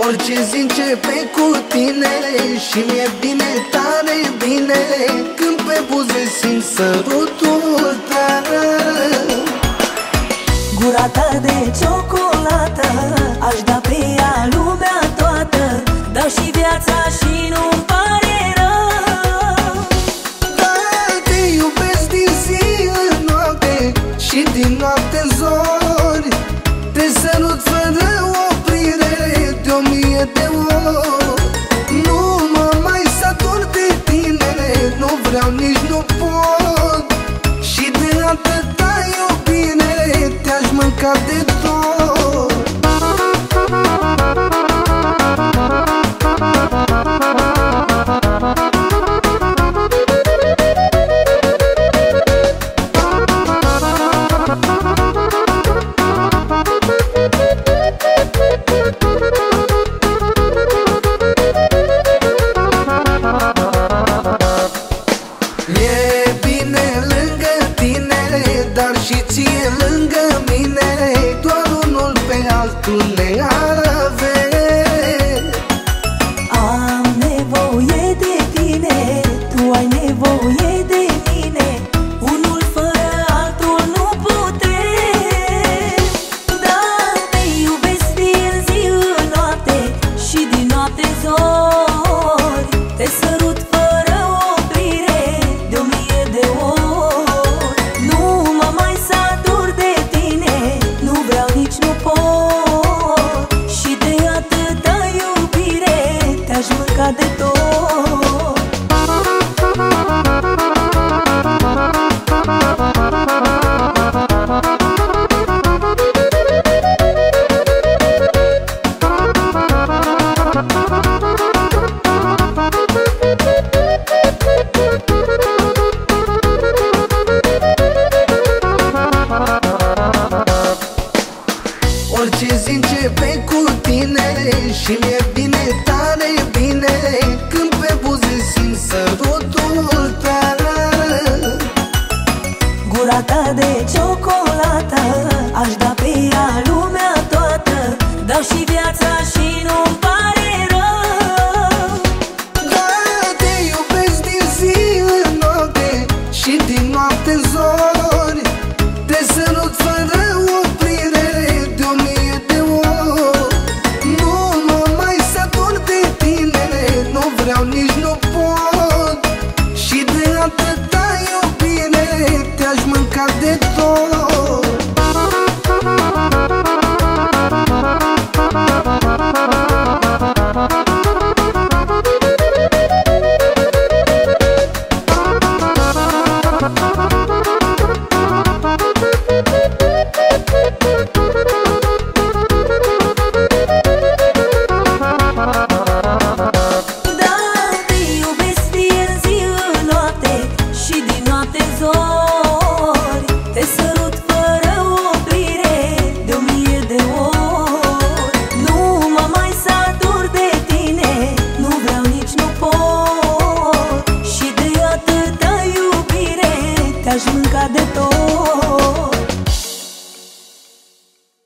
Orice zi începe cu tine și mi-e bine, tare bine, când pe buze simt sărutul tău. Gura ta de ciocolată, aș da pe ea lumea toată, dau și viața și nu-mi pare rău. Da, te iubesc din zi în noapte și din noapte în zori, te sărut fără oprire de 1000 de ori. Nu mă mai satur de tine, nu vreau, nici nu pot, și de atâta iubire te-aș mânca de tot. E bine lângă tine, dar și ție lângă mine, doar unul pe altul le-ar avea. Am nevoie de tine, tu ai nevoie de mine, unul fără altul nu putem. Da, te iubesc din zi în noapte și din noapte în zori, te sărut fără oprire de 1000 de ori. Nu mă mai satur de tine, nu vreau, nici nu pot, și de atâta iubire te-aș mânca de tot. Orice zi începe cu tine și mi-e bine, tare bine, când pe buze simt sărutul tău. Gura ta de ciocolată, aș da pe ea lumea toată, dau și viața și nu-mi pare rău. Da, te iubesc din zi în noapte și din noapte în zori, te sărut fără oprire de 1000 de ori. Nu mă mai satur de tine, nu vreau, nici nu pot, și de atâta iubire te-aș mânca de tot. Da, te iubesc din zi în noapte și din noapte în zori,